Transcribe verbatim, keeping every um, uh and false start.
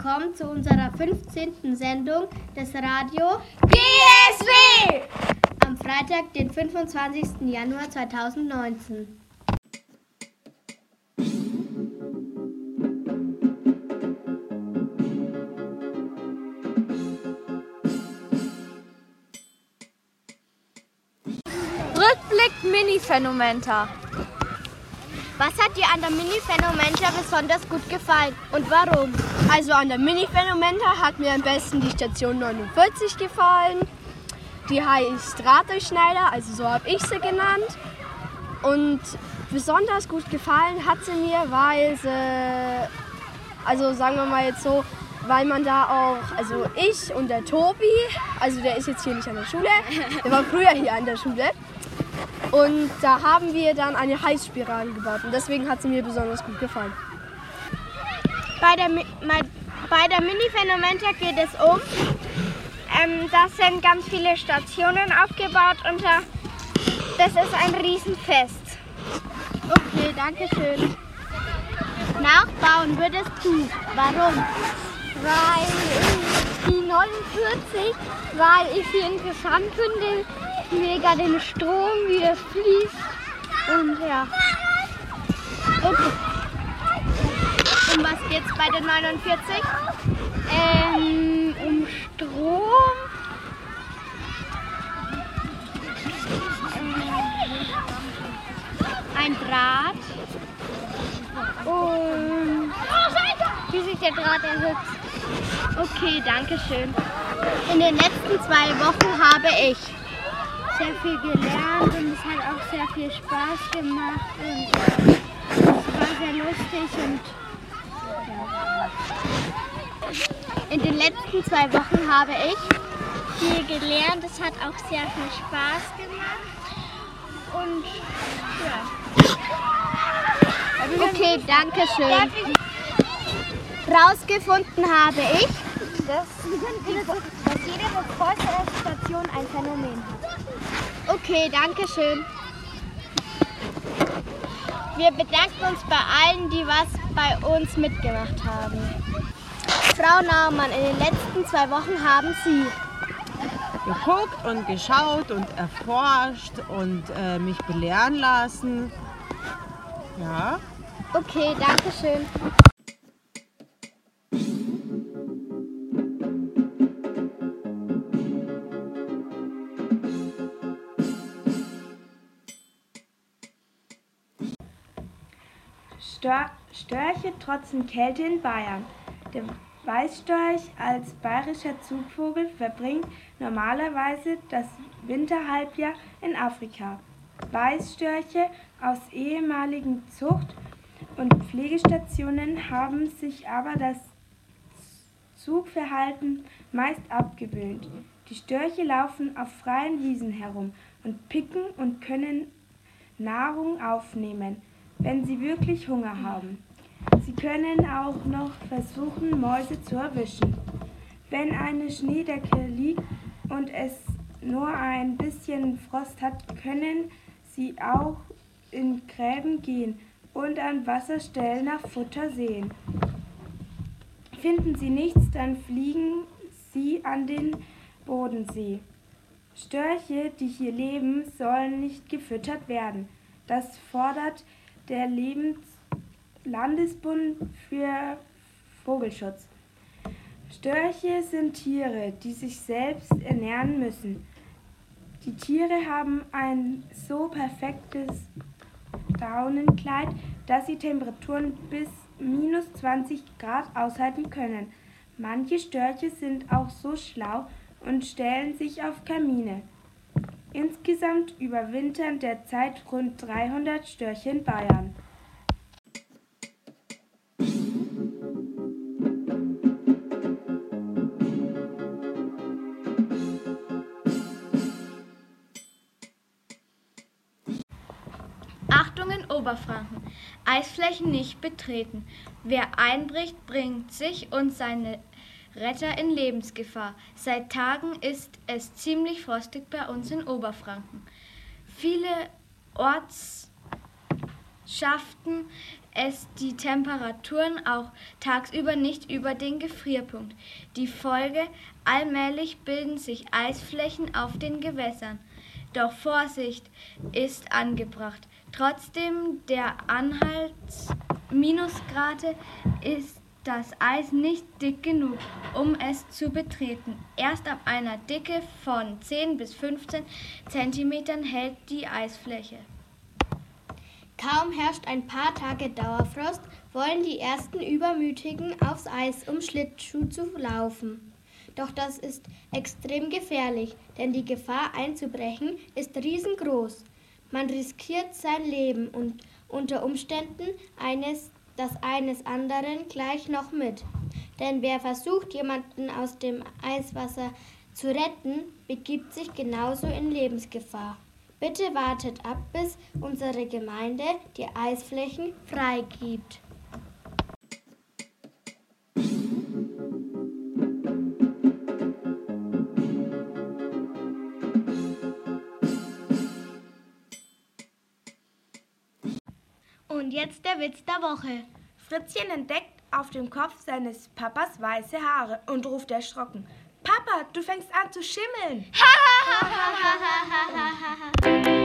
willkommen zu unserer fünfzehnten Sendung des Radio G S W am Freitag, den fünfundzwanzigsten Januar zweitausendneunzehn. Rückblick Mini-Phänomenta. Was hat dir an der Mini-Phänomenta besonders gut gefallen und warum? Also an der Mini-Phänomenta hat mir am besten die Station neunundvierzig gefallen. Die heißt Drahtdurchschneider, also so habe ich sie genannt. Und besonders gut gefallen hat sie mir, weil sie, also sagen wir mal jetzt so, weil man da auch, also ich und der Tobi, also der ist jetzt hier nicht an der Schule, der war früher hier an der Schule. Und da haben wir dann eine Heißspirale gebaut und deswegen hat sie mir besonders gut gefallen. Bei der, bei der Mini-Phänomenta geht es um, ähm, da sind ganz viele Stationen aufgebaut und da, das ist ein Riesenfest. Okay, danke schön. Nachbauen würdest du. Warum? Weil ich die neunundvierzig, weil ich sie interessant finde, mega den Strom, wie das fließt und ja. Okay. Um was geht's bei der neunundvierzig? Ähm, um Strom. Ein Draht. Und wie sich der Draht erhitzt. Okay, danke schön. In den letzten zwei Wochen habe ich sehr viel gelernt und es hat auch sehr viel Spaß gemacht und es war sehr lustig und ja. In den letzten zwei Wochen habe ich viel gelernt, es hat auch sehr viel Spaß gemacht und ja. Okay, danke schön. Rausgefunden habe ich, dass, dass jede größere Station ein Phänomen hat. Okay, danke schön. Wir bedanken uns bei allen, die was bei uns mitgemacht haben. Frau Naumann, in den letzten zwei Wochen haben Sie geguckt und geschaut und erforscht und äh, mich belehren lassen. Ja. Okay, danke schön. Störche trotzen Kälte in Bayern. Der Weißstorch als bayerischer Zugvogel verbringt normalerweise das Winterhalbjahr in Afrika. Weißstörche aus ehemaligen Zucht- und Pflegestationen haben sich aber das Zugverhalten meist abgewöhnt. Die Störche laufen auf freien Wiesen herum und picken und können Nahrung aufnehmen, wenn sie wirklich Hunger haben. Sie können auch noch versuchen, Mäuse zu erwischen. Wenn eine Schneedecke liegt und es nur ein bisschen Frost hat, können sie auch in Gräben gehen und an Wasserstellen nach Futter sehen. Finden sie nichts, dann fliegen sie an den Bodensee. Störche, die hier leben, sollen nicht gefüttert werden. Das fordert der Lebens- Landesbund für Vogelschutz. Störche sind Tiere, die sich selbst ernähren müssen. Die Tiere haben ein so perfektes Daunenkleid, dass sie Temperaturen bis minus zwanzig Grad aushalten können. Manche Störche sind auch so schlau und stellen sich auf Kamine. Insgesamt überwintern derzeit rund dreihundert Störche in Bayern. Achtung in Oberfranken. Eisflächen nicht betreten. Wer einbricht, bringt sich und seine Retter in Lebensgefahr. Seit Tagen ist es ziemlich frostig bei uns in Oberfranken. Viele Orts schafften es die Temperaturen auch tagsüber nicht über den Gefrierpunkt. Die Folge: allmählich bilden sich Eisflächen auf den Gewässern. Doch Vorsicht ist angebracht. Trotzdem der Anhalts-Minusgrade ist das Eis nicht dick genug, um es zu betreten. Erst ab einer Dicke von zehn bis fünfzehn Zentimetern hält die Eisfläche. Kaum herrscht ein paar Tage Dauerfrost, wollen die ersten Übermütigen aufs Eis, um Schlittschuh zu laufen. Doch das ist extrem gefährlich, denn die Gefahr einzubrechen ist riesengroß. Man riskiert sein Leben und unter Umständen eines, das eines anderen gleich noch mit. Denn wer versucht, jemanden aus dem Eiswasser zu retten, begibt sich genauso in Lebensgefahr. Bitte wartet ab, bis unsere Gemeinde die Eisflächen freigibt. Und jetzt der Witz der Woche. Fritzchen entdeckt auf dem Kopf seines Papas weiße Haare und ruft erschrocken: Papa, du fängst an zu schimmeln. Ha ha ha ha ha ha ha.